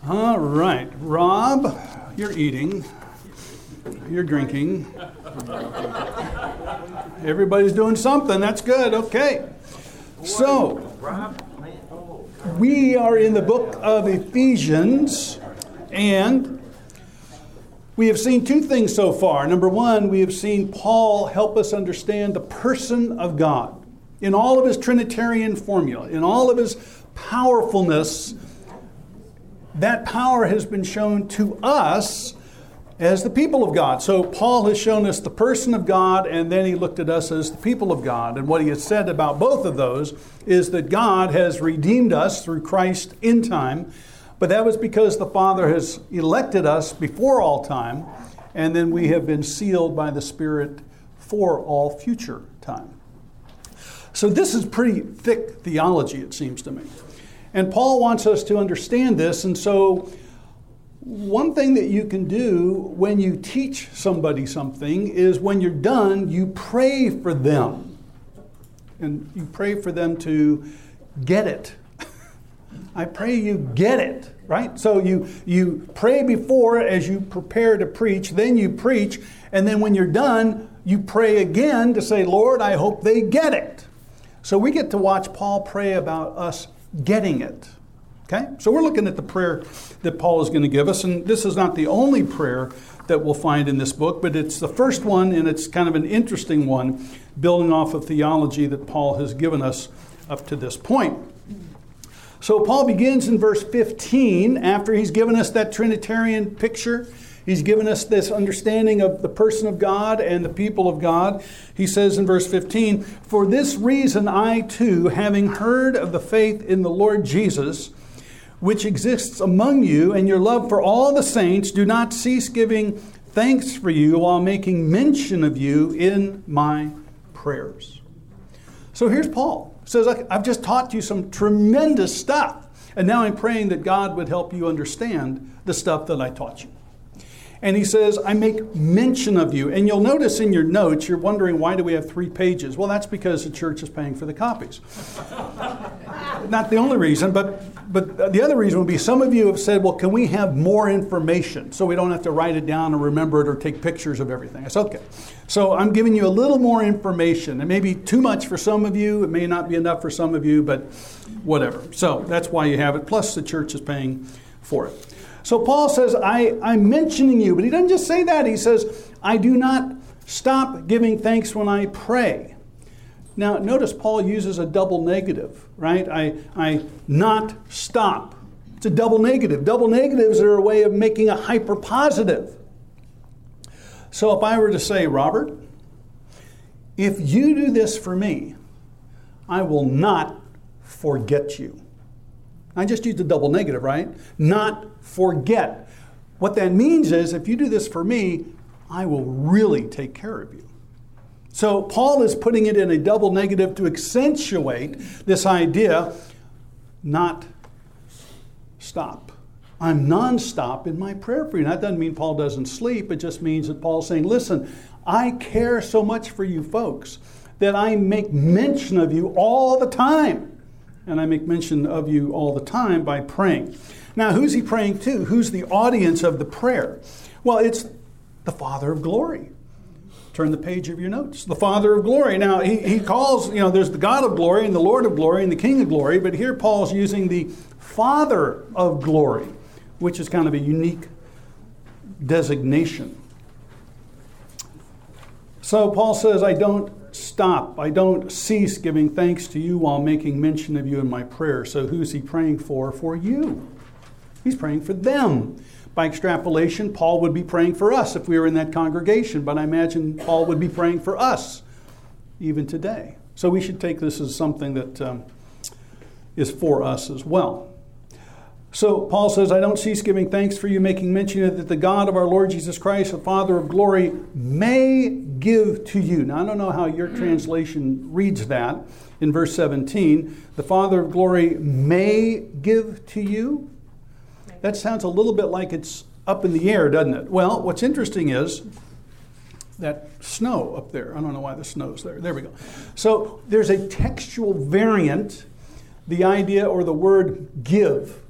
All right, Rob, you're eating, you're drinking. Everybody's doing something. That's good. Okay. So, we are in the book of Ephesians, and we have seen two things so far. Number one, we have seen Paul help us understand the person of God in all of his Trinitarian formula, in all of his powerfulness. That power has been shown to us as the people of God. So Paul has shown us the person of God, and then he looked at us as the people of God. And what he has said about both of those is that God has redeemed us through Christ in time, but that was because the Father has elected us before all time, and then we have been sealed by the Spirit for all future time. So this is pretty thick theology, it seems to me. And Paul wants us to understand this, and so one thing that you can do when you teach somebody something is when you're done, you pray for them. And you pray for them to get it. I pray you get it, right? So you pray before as you prepare to preach, then you preach, and then when you're done, you pray again to say, Lord, I hope they get it. So we get to watch Paul pray about us getting it. Okay? So we're looking at the prayer that Paul is going to give us, and this is not the only prayer that we'll find in this book, but it's the first one, and it's kind of an interesting one, building off of theology that Paul has given us up to this point. So Paul begins in verse 15, after he's given us that Trinitarian picture. He's given us this understanding of the person of God and the people of God. He says in verse 15, "For this reason I too, having heard of the faith in the Lord Jesus, which exists among you, and your love for all the saints, do not cease giving thanks for you while making mention of you in my prayers." So here's Paul. He says, I've just taught you some tremendous stuff, and now I'm praying that God would help you understand the stuff that I taught you. And he says, I make mention of you. And you'll notice in your notes, you're wondering, why do we have 3 pages? Well, that's because the church is paying for the copies. Not the only reason, but the other reason would be some of you have said, well, can we have more information so we don't have to write it down or remember it or take pictures of everything? I said, okay. So I'm giving you a little more information. It may be too much for some of you. It may not be enough for some of you, but whatever. So that's why you have it. Plus the church is paying for it. So Paul says, I'm mentioning you, but he doesn't just say that. He says, I do not stop giving thanks when I pray. Now, notice Paul uses a double negative, right? I not stop. It's a double negative. Double negatives are a way of making a hyperpositive. So if I were to say, Robert, if you do this for me, I will not forget you. I just used a double negative, right? Not forget. What that means is, if you do this for me, I will really take care of you. So Paul is putting it in a double negative to accentuate this idea, not stop. I'm nonstop in my prayer for you. That doesn't mean Paul doesn't sleep. It just means that Paul's saying, listen, I care so much for you folks that I make mention of you all the time. And I make mention of you all the time by praying. Now, who's he praying to? Who's the audience of the prayer? Well, it's the Father of glory. Turn the page of your notes. The Father of glory. Now, he calls, there's the God of glory and the Lord of glory and the King of glory, but here Paul's using the Father of glory, which is kind of a unique designation. So Paul says, I don't stop. I don't cease giving thanks to you while making mention of you in my prayer. So who's he praying for? For you. He's praying for them. By extrapolation, Paul would be praying for us if we were in that congregation, but I imagine Paul would be praying for us even today. So we should take this as something that is for us as well. So Paul says, I don't cease giving thanks for you, making mention of that the God of our Lord Jesus Christ, the Father of glory, may give to you. Now, I don't know how your translation reads that in verse 17. The Father of glory may give to you. That sounds a little bit like it's up in the air, doesn't it? Well, what's interesting is that snow up there. I don't know why the snow's there. There we go. So there's a textual variant, the idea or the word give.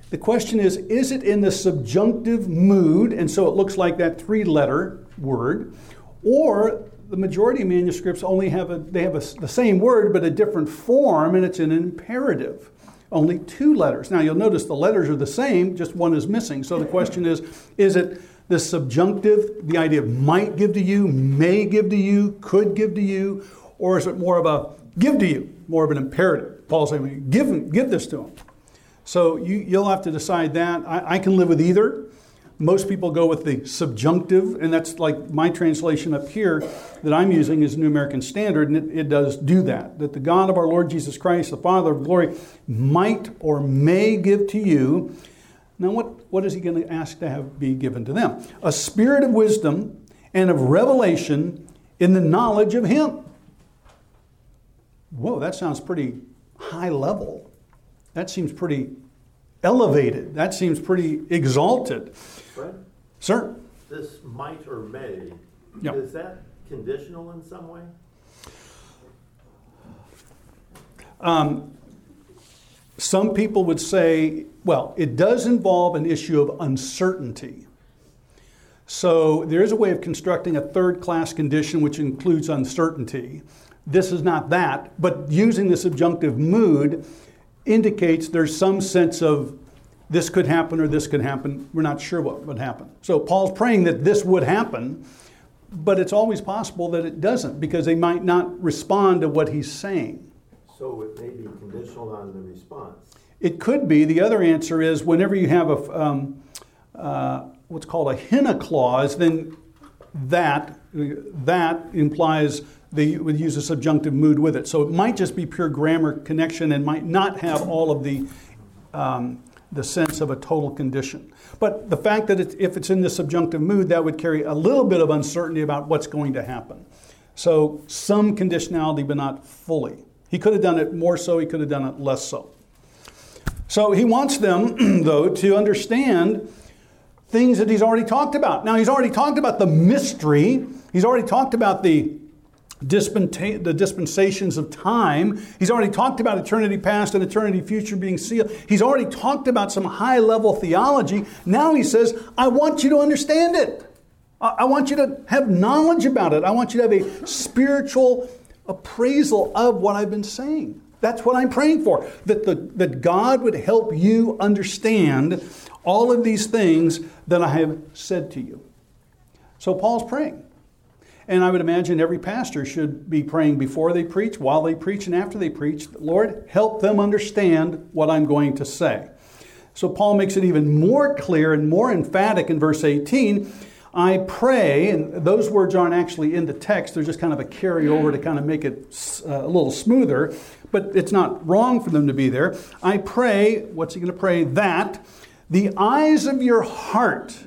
The question is it in the subjunctive mood, and so it looks like that 3-letter word, or the majority of manuscripts only have the same word but a different form, and it's in an imperative. Only 2 letters. Now you'll notice the letters are the same, just one is missing. So the question is it the subjunctive, the idea of might give to you, may give to you, could give to you, or is it more of a give to you, more of an imperative? Paul's saying, give this to him. So you'll have to decide that. I can live with either. Most people go with the subjunctive, and that's like my translation up here that I'm using is New American Standard, and it does do that. That the God of our Lord Jesus Christ, the Father of glory, might or may give to you. Now what is he going to ask to have be given to them? A spirit of wisdom and of revelation in the knowledge of him. Whoa, that sounds pretty high level. That seems pretty elevated. That seems pretty exalted. Fred? Sir? This might or may, Yep. Is that conditional in some way? Some people would say, well, it does involve an issue of uncertainty. So there is a way of constructing a third-class condition which includes uncertainty. This is not that, but using the subjunctive mood indicates there's some sense of this could happen or this could happen. We're not sure what would happen. So Paul's praying that this would happen, but it's always possible that it doesn't because they might not respond to what he's saying. So it may be conditional on the response. It could be. The other answer is whenever you have what's called a hina clause, then that implies you would use a subjunctive mood with it. So it might just be pure grammar connection and might not have all of the sense of a total condition. But the fact that if it's in the subjunctive mood, that would carry a little bit of uncertainty about what's going to happen. So some conditionality, but not fully. He could have done it more so, he could have done it less so. So he wants them, though, to understand things that he's already talked about. Now, he's already talked about the mystery. He's already talked about the dispensations of time. He's already talked about eternity past and eternity future being sealed. He's already talked about some high-level theology. Now he says, I want you to understand it. I want you to have knowledge about it. I want you to have a spiritual appraisal of what I've been saying. That's what I'm praying for. That God would help you understand all of these things that I have said to you. So Paul's praying. And I would imagine every pastor should be praying before they preach, while they preach, and after they preach. Lord, help them understand what I'm going to say. So Paul makes it even more clear and more emphatic in verse 18. I pray, and those words aren't actually in the text, they're just kind of a carryover to kind of make it a little smoother, but it's not wrong for them to be there. I pray, what's he going to pray? That the eyes of your heart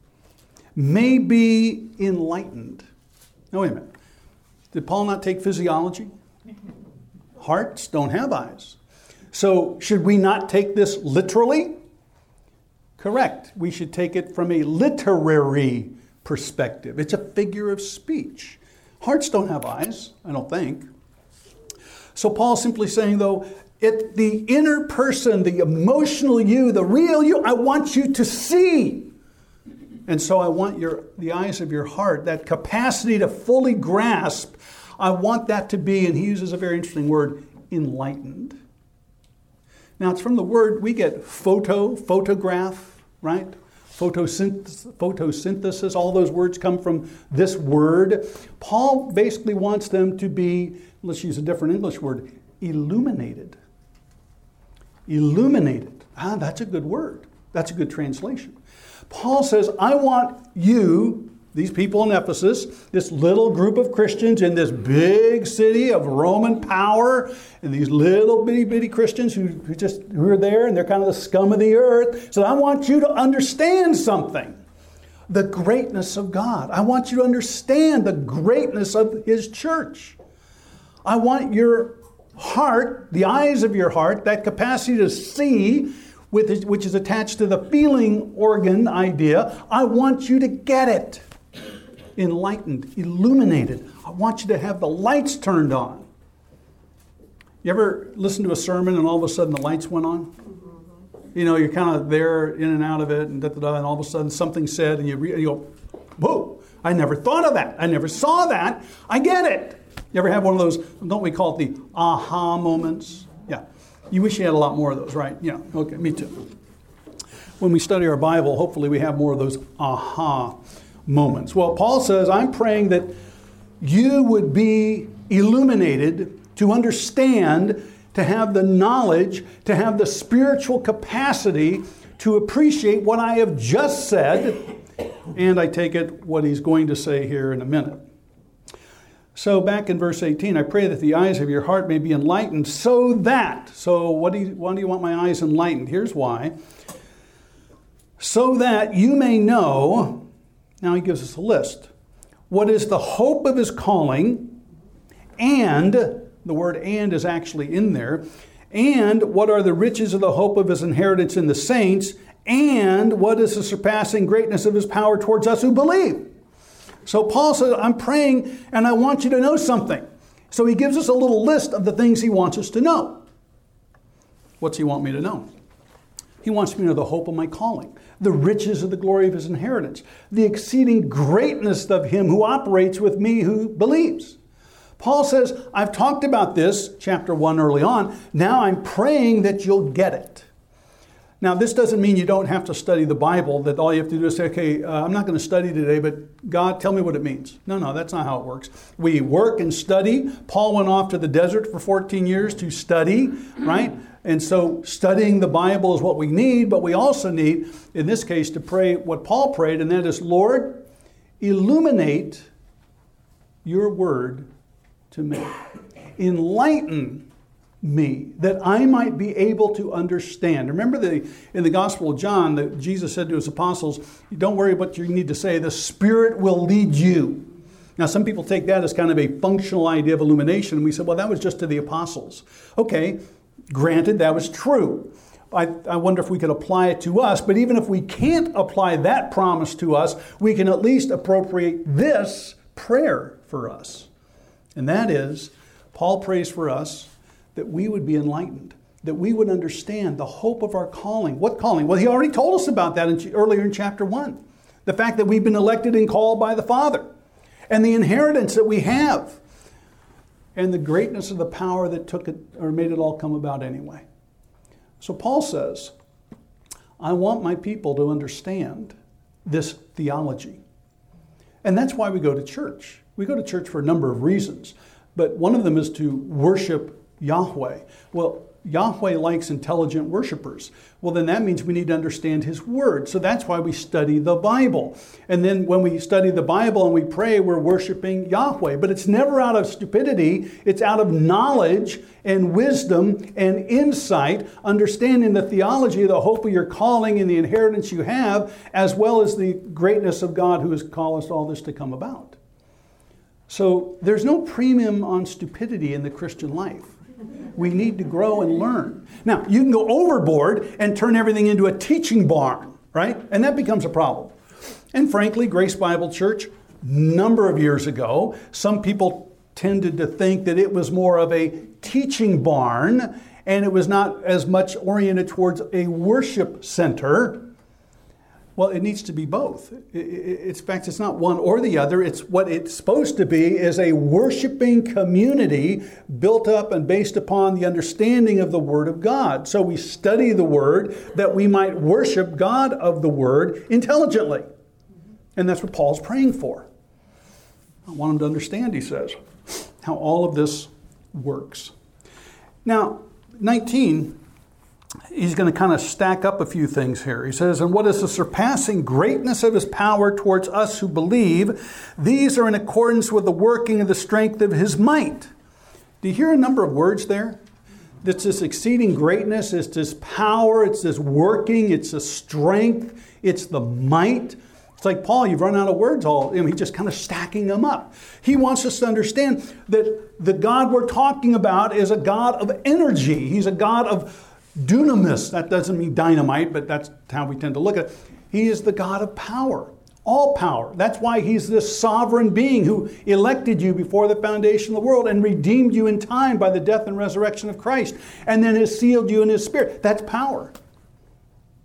may be enlightened. Now, wait a minute. Did Paul not take physiology? Hearts don't have eyes. So should we not take this literally? Correct. We should take it from a literary perspective. It's a figure of speech. Hearts don't have eyes, I don't think. So Paul's simply saying, though, the inner person, the emotional you, the real you, I want you to see. And so I want the eyes of your heart, that capacity to fully grasp, I want that to be, and he uses a very interesting word, enlightened. Now, it's from the word we get photograph, right? Photosynthesis, all those words come from this word. Paul basically wants them to be, let's use a different English word, illuminated. Illuminated. That's a good word. That's a good translation. Paul says, I want you, these people in Ephesus, this little group of Christians in this big city of Roman power, and these little bitty Christians who are there, and they're kind of the scum of the earth. So I want you to understand something. The greatness of God. I want you to understand the greatness of His church. I want your heart, the eyes of your heart, that capacity to see, which is attached to the feeling organ idea, I want you to get it. Enlightened, illuminated. I want you to have the lights turned on. You ever listen to a sermon and all of a sudden the lights went on? You know, you're kind of there in and out of it, and and all of a sudden something's said, and you go, whoa, I never thought of that. I never saw that. I get it. You ever have one of those, don't we call it the aha moments? Yeah. You wish you had a lot more of those, right? Yeah. Okay, me too. When we study our Bible, hopefully we have more of those aha moments. Well, Paul says, I'm praying that you would be illuminated to understand, to have the knowledge, to have the spiritual capacity to appreciate what I have just said, and I take it what he's going to say here in a minute. So back in verse 18, I pray that the eyes of your heart may be enlightened so why do you want my eyes enlightened? Here's why. So that you may know, now he gives us a list, what is the hope of his calling, and, the word and is actually in there, and what are the riches of the hope of his inheritance in the saints, and what is the surpassing greatness of his power towards us who believe. So Paul says, I'm praying and I want you to know something. So he gives us a little list of the things he wants us to know. What's he want me to know? He wants me to know the hope of my calling, the riches of the glory of his inheritance, the exceeding greatness of him who operates with me who believes. Paul says, I've talked about this, chapter 1 early on. Now I'm praying that you'll get it. Now, this doesn't mean you don't have to study the Bible, that all you have to do is say, okay, I'm not going to study today, but God, tell me what it means. No, that's not how it works. We work and study. Paul went off to the desert for 14 years to study, right? And so studying the Bible is what we need, but we also need, in this case, to pray what Paul prayed, and that is, Lord, illuminate your word to me. Enlighten me, that I might be able to understand. Remember in the Gospel of John that Jesus said to his apostles, don't worry what you need to say, the Spirit will lead you. Now some people take that as kind of a functional idea of illumination, and we said, well, that was just to the apostles. Okay, granted, that was true. I wonder if we could apply it to us, but even if we can't apply that promise to us, we can at least appropriate this prayer for us. And that is, Paul prays for us that we would be enlightened, that we would understand the hope of our calling. What calling? Well, he already told us about that earlier in chapter 1. The fact that we've been elected and called by the Father, and the inheritance that we have, and the greatness of the power that took it or made it all come about anyway. So Paul says, I want my people to understand this theology. And that's why we go to church. We go to church for a number of reasons, but one of them is to worship Yahweh. Well, Yahweh likes intelligent worshipers. Well, then that means we need to understand his word. So that's why we study the Bible. And then when we study the Bible and we pray, we're worshiping Yahweh. But it's never out of stupidity. It's out of knowledge and wisdom and insight, understanding the theology, the hope of your calling and the inheritance you have, as well as the greatness of God who has caused all this to come about. So there's no premium on stupidity in the Christian life. We need to grow and learn. Now, you can go overboard and turn everything into a teaching barn, right? And that becomes a problem. And frankly, Grace Bible Church, number of years ago, some people tended to think that it was more of a teaching barn and it was not as much oriented towards a worship center. Well, it needs to be both. In fact, it's not one or the other. It's what it's supposed to be is a worshiping community built up and based upon the understanding of the Word of God. So we study the Word that we might worship God of the Word intelligently. And that's what Paul's praying for. I want him to understand, he says, how all of this works. Now, 19... he's going to kind of stack up a few things here. He says, and what is the surpassing greatness of his power towards us who believe? These are in accordance with the working of the strength of his might. Do you hear a number of words there? It's this exceeding greatness, it's this power, it's this working, it's the strength, it's the might. It's like, Paul, you've run out of words. He's just kind of stacking them up. He wants us to understand that the God we're talking about is a God of energy. He's a God of dunamis. That doesn't mean dynamite, but that's how we tend to look at it. He is the God of power, all power. That's why he's this sovereign being who elected you before the foundation of the world and redeemed you in time by the death and resurrection of Christ, and then has sealed you in his Spirit. That's power.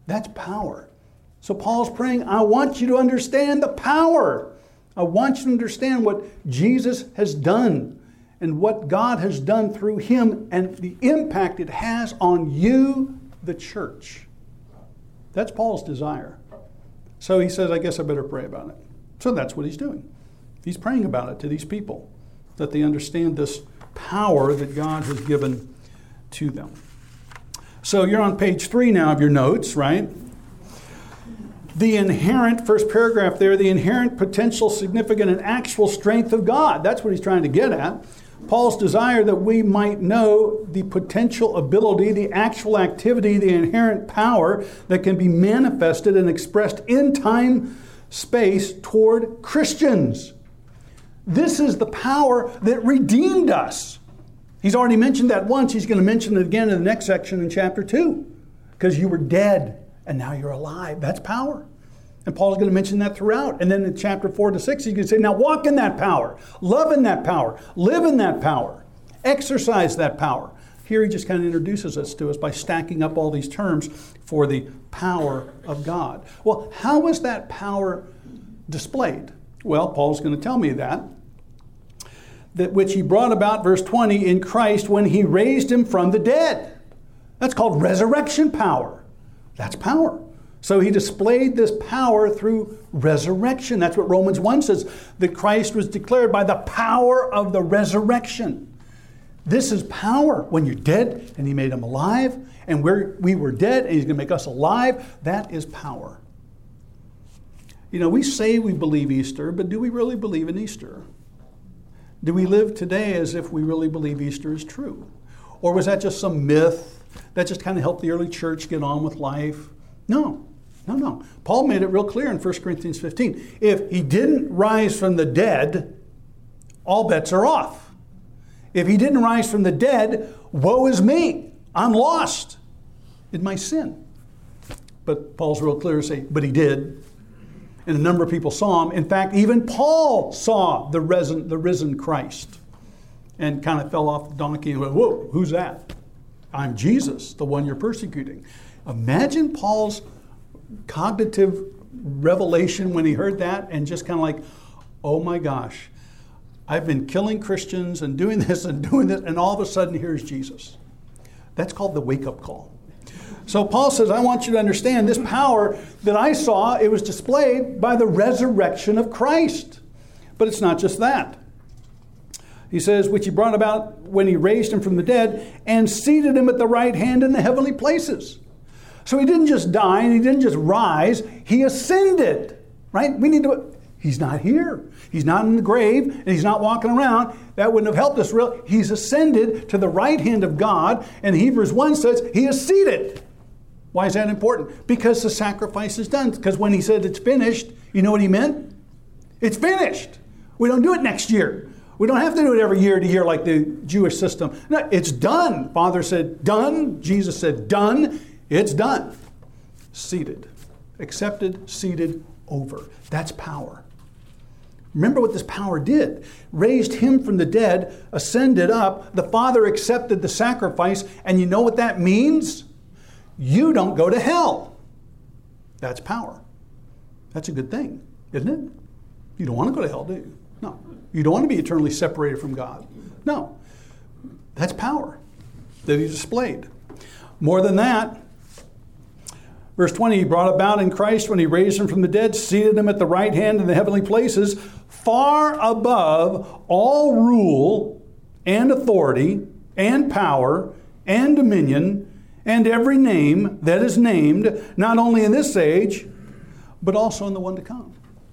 That's power. So Paul's praying, I want you to understand the power. I want you to understand what Jesus has done and what God has done through him and the impact it has on you, the church. That's Paul's desire. So he says, I guess I better pray about it. So that's what he's doing. He's praying about it to these people, that they understand this power that God has given to them. So you're on page 3 now of your notes, right? The inherent, first paragraph there, the inherent potential, significant, and actual strength of God. That's what he's trying to get at. Paul's desire that we might know the potential ability, the actual activity, the inherent power that can be manifested and expressed in time, space toward Christians. This is the power that redeemed us. He's already mentioned that once. He's going to mention it again in the next section in chapter 2. Because you were dead and now you're alive. That's power. And Paul's going to mention that throughout. And then in chapter 4 to 6, he's going to say, now walk in that power. Love in that power. Live in that power. Exercise that power. Here he just kind of introduces us to us by stacking up all these terms for the power of God. Well, how is that power displayed? Well, Paul's going to tell me that which he brought about, verse 20, in Christ when he raised him from the dead. That's called resurrection power. That's power. So he displayed this power through resurrection. That's what Romans 1 says, that Christ was declared by the power of the resurrection. This is power. When you're dead and he made him alive, and we were dead and he's going to make us alive, that is power. You know, we say we believe Easter, but do we really believe in Easter? Do we live today as if we really believe Easter is true? Or was that just some myth that just kind of helped the early church get on with life? No. Paul made it real clear in 1 Corinthians 15. If he didn't rise from the dead, all bets are off. If he didn't rise from the dead, woe is me. I'm lost in my sin. But Paul's real clear to say, but he did. And a number of people saw him. In fact, even Paul saw the risen Christ and kind of fell off the donkey and went, whoa, who's that? I'm Jesus, the one you're persecuting. Imagine Paul's cognitive revelation when he heard that and just kind of like, oh my gosh, I've been killing Christians and doing this, and all of a sudden here's Jesus. That's called the wake-up call. So Paul says, I want you to understand this power that I saw, it was displayed by the resurrection of Christ. But it's not just that. He says, which he brought about when he raised him from the dead and seated him at the right hand in the heavenly places. So he didn't just die and he didn't just rise, he ascended, right? He's not here. He's not in the grave and he's not walking around. That wouldn't have helped us real. He's ascended to the right hand of God, and Hebrews 1 says he is seated. Why is that important? Because the sacrifice is done. Because when he said it's finished, you know what he meant? It's finished. We don't do it next year. We don't have to do it every year to year like the Jewish system. No, it's done. Father said done. Jesus said done. It's done. Seated. Accepted, seated, over. That's power. Remember what this power did. Raised him from the dead, ascended up. The Father accepted the sacrifice. And you know what that means? You don't go to hell. That's power. That's a good thing, isn't it? You don't want to go to hell, do you? No. You don't want to be eternally separated from God. No. That's power that he displayed. More than that, verse 20, he brought about in Christ when he raised him from the dead, seated him at the right hand in the heavenly places, far above all rule and authority and power and dominion and every name that is named, not only in this age, but also in the one to come.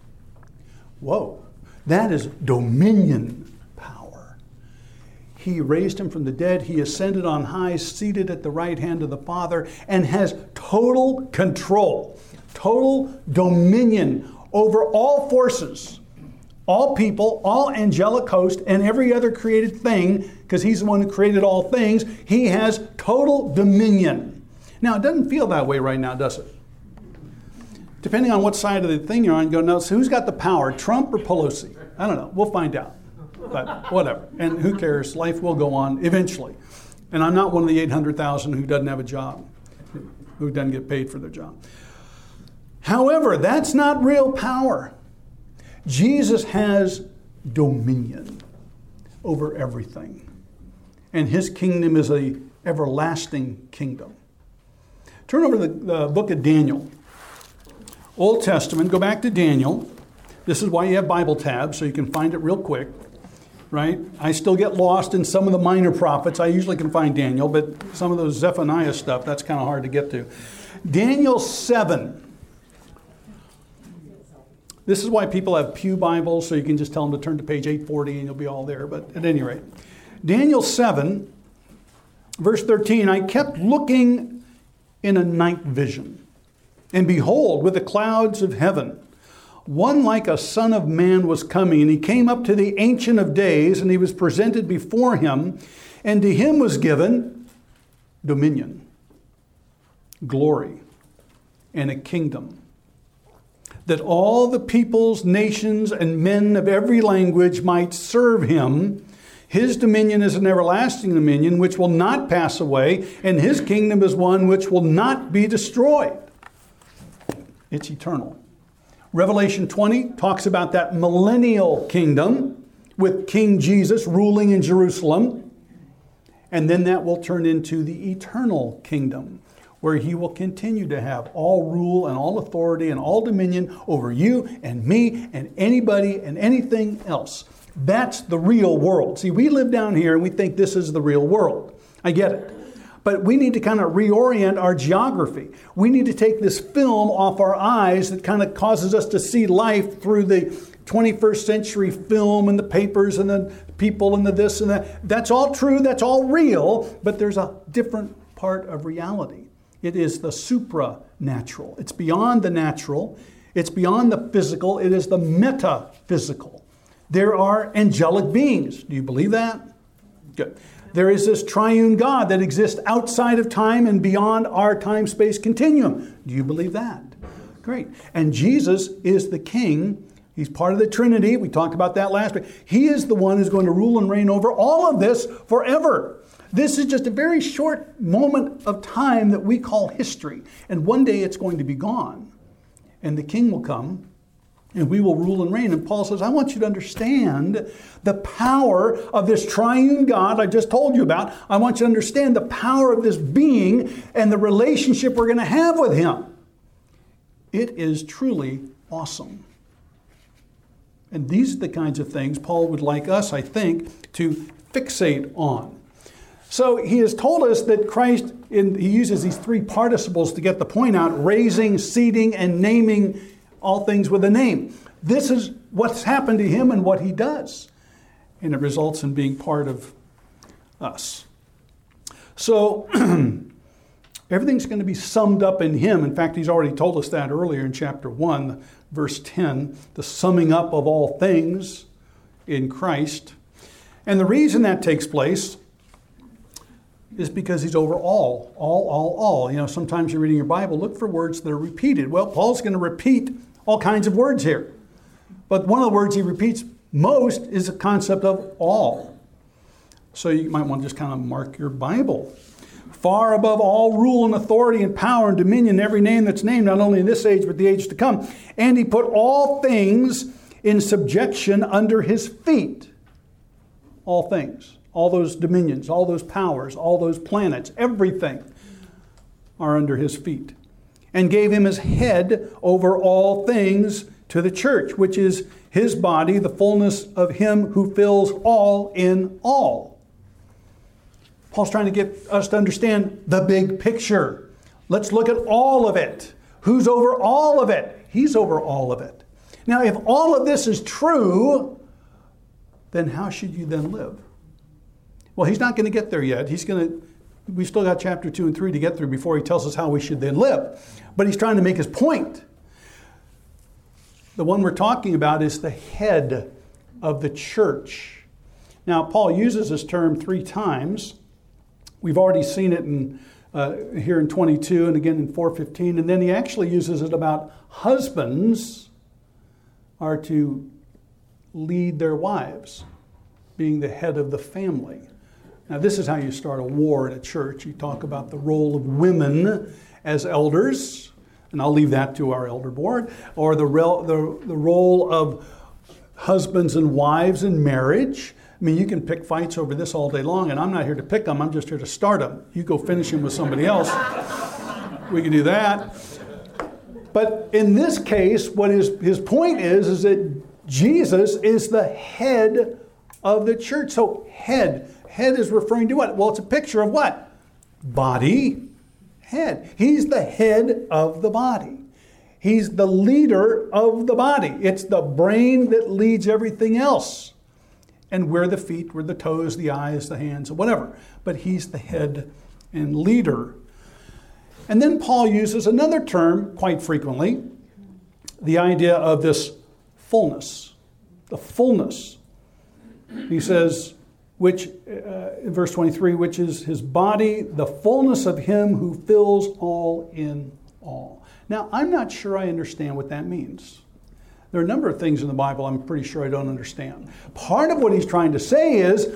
Whoa, that is dominion power. He raised him from the dead. He ascended on high, seated at the right hand of the Father, and has total control, total dominion over all forces, all people, all angelic host, and every other created thing, because he's the one who created all things. He has total dominion. Now, it doesn't feel that way right now, does it? Depending on what side of the thing you're on, you go, no, so who's got the power, Trump or Pelosi? I don't know. We'll find out. But whatever. And who cares? Life will go on eventually. And I'm not one of the 800,000 who doesn't have a job. who doesn't get paid for their job. However, that's not real power. Jesus has dominion over everything. And his kingdom is an everlasting kingdom. Turn over to the book of Daniel. Old Testament, go back to Daniel. This is why you have Bible tabs, so you can find it real quick. Right? I still get lost in some of the minor prophets. I usually can find Daniel, but some of those Zephaniah stuff, that's kind of hard to get to. Daniel 7. This is why people have pew Bibles, so you can just tell them to turn to page 840 and you'll be all there. But at any rate, Daniel 7, verse 13, I kept looking in a night vision, and behold, with the clouds of heaven, one like a son of man was coming, and he came up to the Ancient of Days, and he was presented before him, and to him was given dominion, glory, and a kingdom, that all the peoples, nations, and men of every language might serve him. His dominion is an everlasting dominion which will not pass away, and his kingdom is one which will not be destroyed. It's eternal. Revelation 20 talks about that millennial kingdom with King Jesus ruling in Jerusalem. And then that will turn into the eternal kingdom, where he will continue to have all rule and all authority and all dominion over you and me and anybody and anything else. That's the real world. See, we live down here and we think this is the real world. I get it. But we need to kind of reorient our geography. We need to take this film off our eyes that kind of causes us to see life through the 21st century film and the papers and the people and the this and that. That's all true. That's all real. But there's a different part of reality. It is the supranatural. It's beyond the natural. It's beyond the physical. It is the metaphysical. There are angelic beings. Do you believe that? Good. There is this triune God that exists outside of time and beyond our time-space continuum. Do you believe that? Great. And Jesus is the King. He's part of the Trinity. We talked about that last week. He is the one who's going to rule and reign over all of this forever. This is just a very short moment of time that we call history. And one day it's going to be gone. And the King will come. And we will rule and reign. And Paul says, I want you to understand the power of this triune God I just told you about. I want you to understand the power of this being and the relationship we're going to have with him. It is truly awesome. And these are the kinds of things Paul would like us, I think, to fixate on. So he has told us that Christ, he uses these three participles to get the point out: raising, seating, and naming all things with a name. This is what's happened to him and what he does. And it results in being part of us. So everything's going to be summed up in him. In fact, he's already told us that earlier in chapter 1, verse 10, the summing up of all things in Christ. And the reason that takes place is because he's over all. You know, sometimes you're reading your Bible, look for words that are repeated. Well, Paul's going to repeat all kinds of words here. But one of the words he repeats most is the concept of all. So you might want to just kind of mark your Bible. Far above all rule and authority and power and dominion, every name that's named, not only in this age, but the age to come. And he put all things in subjection under his feet. All things. All those dominions, all those powers, all those planets, everything are under his feet. And gave him his head over all things to the church, which is his body, the fullness of him who fills all in all. Paul's trying to get us to understand the big picture. Let's look at all of it. Who's over all of it? He's over all of it. Now, if all of this is true, then how should you then live? Well, he's not going to get there yet. We've still got chapter 2 and 3 to get through before he tells us how we should then live. But he's trying to make his point. The one we're talking about is the head of the church. Now, Paul uses this term 3 times. We've already seen it here in 22 and again in 4:15. And then he actually uses it about husbands are to lead their wives, being the head of the family. Now, this is how you start a war at a church. You talk about the role of women as elders, and I'll leave that to our elder board, or the role of husbands and wives in marriage. I mean, you can pick fights over this all day long, and I'm not here to pick them. I'm just here to start them. You go finish them with somebody else. We can do that. But in this case, what his point is that Jesus is the head of the church. So head is referring to what? Well, it's a picture of what? Body, head. He's the head of the body. He's the leader of the body. It's the brain that leads everything else. And we're the feet, we're the toes, the eyes, the hands, whatever. But he's the head and leader. And then Paul uses another term quite frequently, the idea of this fullness, the fullness. He says, which, in verse 23, which is his body, the fullness of him who fills all in all. Now, I'm not sure I understand what that means. There are a number of things in the Bible I'm pretty sure I don't understand. Part of what he's trying to say is,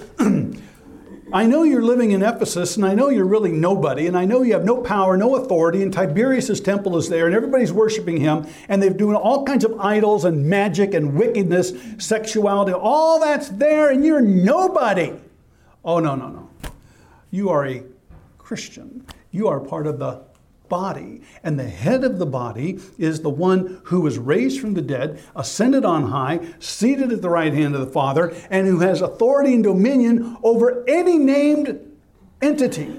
I know you're living in Ephesus, and I know you're really nobody, and I know you have no power, no authority, and Tiberius' temple is there, and everybody's worshiping him, and they're doing all kinds of idols and magic and wickedness, sexuality, all that's there, and you're nobody. Oh, no. You are a Christian. You are part of the body, and the head of the body is the one who was raised from the dead, ascended on high, seated at the right hand of the Father, and who has authority and dominion over any named entity.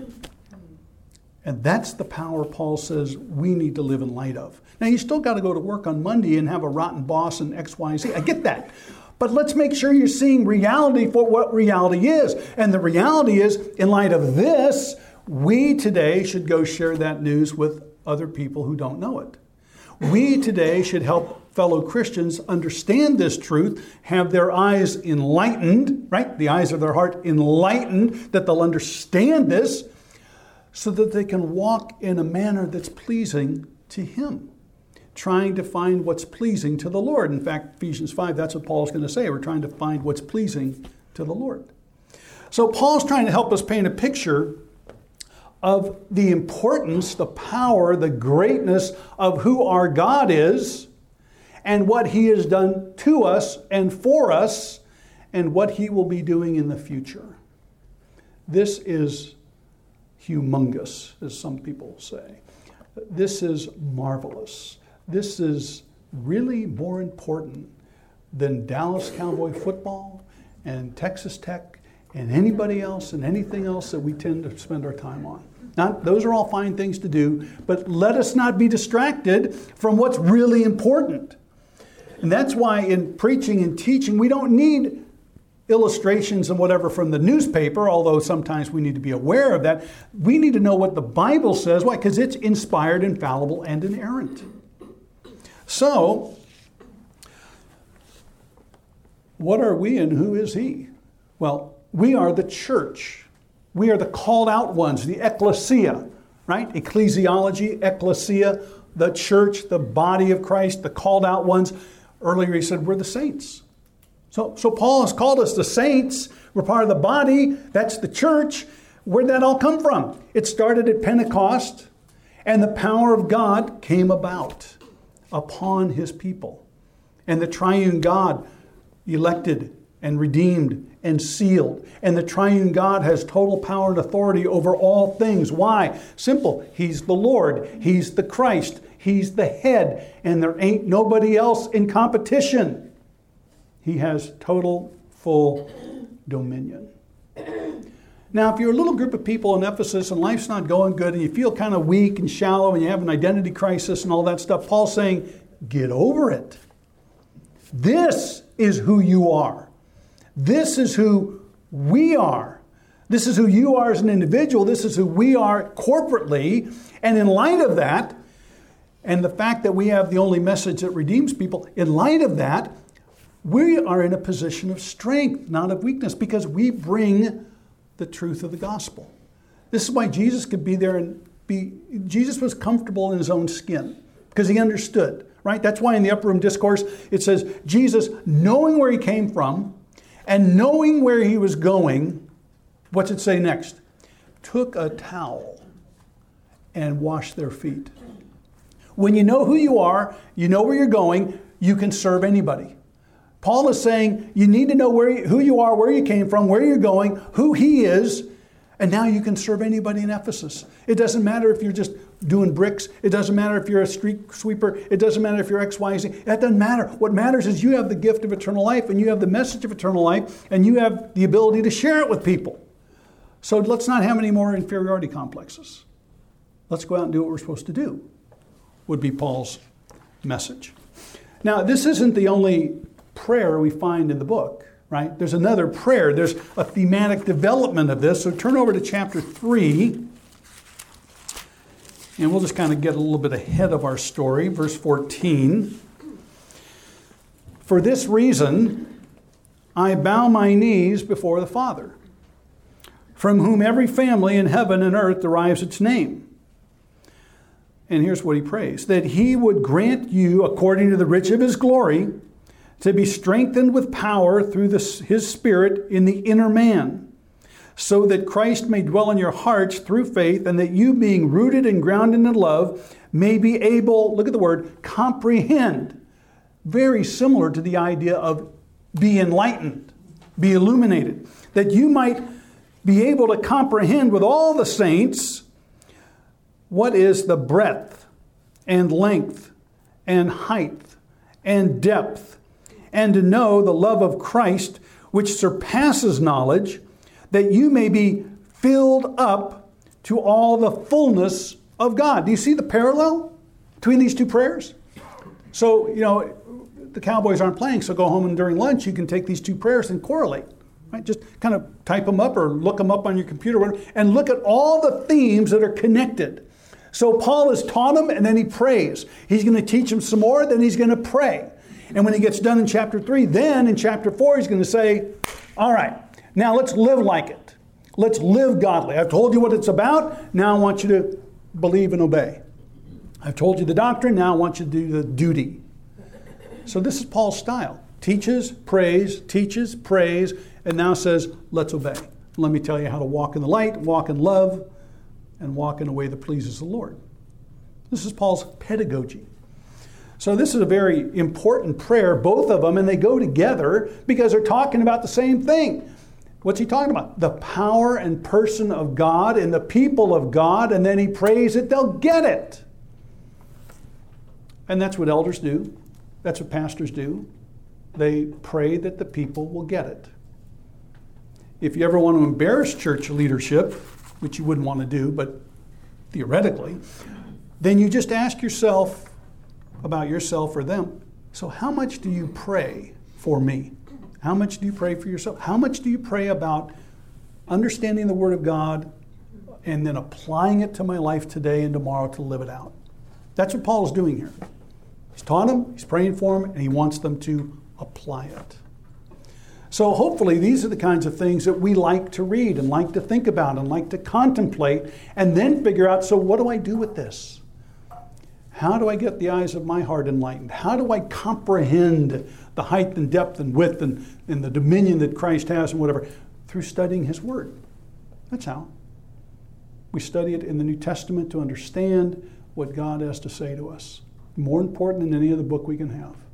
And that's the power Paul says we need to live in light of. Now, you still got to go to work on Monday and have a rotten boss and X, Y, Z. I get that. But let's make sure you're seeing reality for what reality is. And the reality is, in light of this, we today should go share that news with other people who don't know it. We today should help fellow Christians understand this truth, have their eyes enlightened, right? The eyes of their heart enlightened, that they'll understand this so that they can walk in a manner that's pleasing to Him, trying to find what's pleasing to the Lord. In fact, Ephesians 5, that's what Paul's going to say. We're trying to find what's pleasing to the Lord. So Paul's trying to help us paint a picture of the importance, the power, the greatness of who our God is and what He has done to us and for us and what He will be doing in the future. This is humongous, as some people say. This is marvelous. This is really more important than Dallas Cowboy football and Texas Tech and anybody else and anything else that we tend to spend our time on. Now, those are all fine things to do, but let us not be distracted from what's really important. And that's why in preaching and teaching, we don't need illustrations and whatever from the newspaper, although sometimes we need to be aware of that. We need to know what the Bible says. Why? Because it's inspired, infallible, and inerrant. So, what are we and who is He? Well, we are the church. We are the called out ones, the ecclesia, right? Ecclesiology, ecclesia, the church, the body of Christ, the called out ones. Earlier he said we're the saints. So Paul has called us the saints. We're part of the body. That's the church. Where'd that all come from? It started at Pentecost, and the power of God came about upon His people. And the triune God elected and redeemed and sealed. And the triune God has total power and authority over all things. Why? Simple. He's the Lord. He's the Christ. He's the head. And there ain't nobody else in competition. He has total, full dominion. Now, if you're a little group of people in Ephesus and life's not going good and you feel kind of weak and shallow and you have an identity crisis and all that stuff, Paul's saying, get over it. This is who you are. This is who we are. This is who you are as an individual. This is who we are corporately. And in light of that, and the fact that we have the only message that redeems people, in light of that, we are in a position of strength, not of weakness, because we bring the truth of the gospel. This is why Jesus could be there and Jesus was comfortable in His own skin, because He understood, right? That's why in the Upper Room Discourse, it says, Jesus, knowing where He came from, and knowing where He was going, what's it say next? Took a towel and wash their feet. When you know who you are, you know where you're going, you can serve anybody. Paul is saying you need to know who you are, where you came from, where you're going, who he is, and now you can serve anybody in Ephesus. It doesn't matter if you're just doing bricks. It doesn't matter if you're a street sweeper. It doesn't matter if you're X, Y, Z. That doesn't matter. What matters is you have the gift of eternal life, and you have the message of eternal life, and you have the ability to share it with people. So let's not have any more inferiority complexes. Let's go out and do what we're supposed to do, would be Paul's message. Now, this isn't the only prayer we find in the book, right? There's another prayer. There's a thematic development of this. So turn over to chapter 3, and we'll just kind of get a little bit ahead of our story. Verse 14. For this reason, I bow my knees before the Father, from whom every family in heaven and earth derives its name. And here's what he prays: that he would grant you, according to the riches of his glory, to be strengthened with power through his Spirit in the inner man, so that Christ may dwell in your hearts through faith, and that you, being rooted and grounded in love, may be able, look at the word, comprehend. Very similar to the idea of be enlightened, be illuminated. That you might be able to comprehend with all the saints what is the breadth and length and height and depth, and to know the love of Christ, which surpasses knowledge, that you may be filled up to all the fullness of God. Do you see the parallel between these two prayers? So, the Cowboys aren't playing, so go home and during lunch you can take these two prayers and correlate. Right? Just kind of type them up or look them up on your computer and look at all the themes that are connected. So Paul has taught them, and then he prays. He's going to teach them some more, then he's going to pray. And when he gets done in chapter 3, then in chapter 4, he's going to say, all right, now let's live like it. Let's live godly. I've told you what it's about. Now I want you to believe and obey. I've told you the doctrine. Now I want you to do the duty. So this is Paul's style. Teaches, prays, and now says, let's obey. Let me tell you how to walk in the light, walk in love, and walk in a way that pleases the Lord. This is Paul's pedagogy. So this is a very important prayer, both of them, and they go together because they're talking about the same thing. What's he talking about? The power and person of God and the people of God, and then he prays that they'll get it. And that's what elders do. That's what pastors do. They pray that the people will get it. If you ever want to embarrass church leadership, which you wouldn't want to do, but theoretically, then you just ask yourself about yourself or them. So how much do you pray for me? How much do you pray for yourself? How much do you pray about understanding the Word of God and then applying it to my life today and tomorrow to live it out? That's what Paul is doing here. He's taught them, he's praying for them, and he wants them to apply it. So hopefully these are the kinds of things that we like to read and like to think about and like to contemplate and then figure out, so what do I do with this? How do I get the eyes of my heart enlightened? How do I comprehend the height and depth and width and the dominion that Christ has and whatever? Through studying his word. That's how. We study it in the New Testament to understand what God has to say to us. More important than any other book we can have.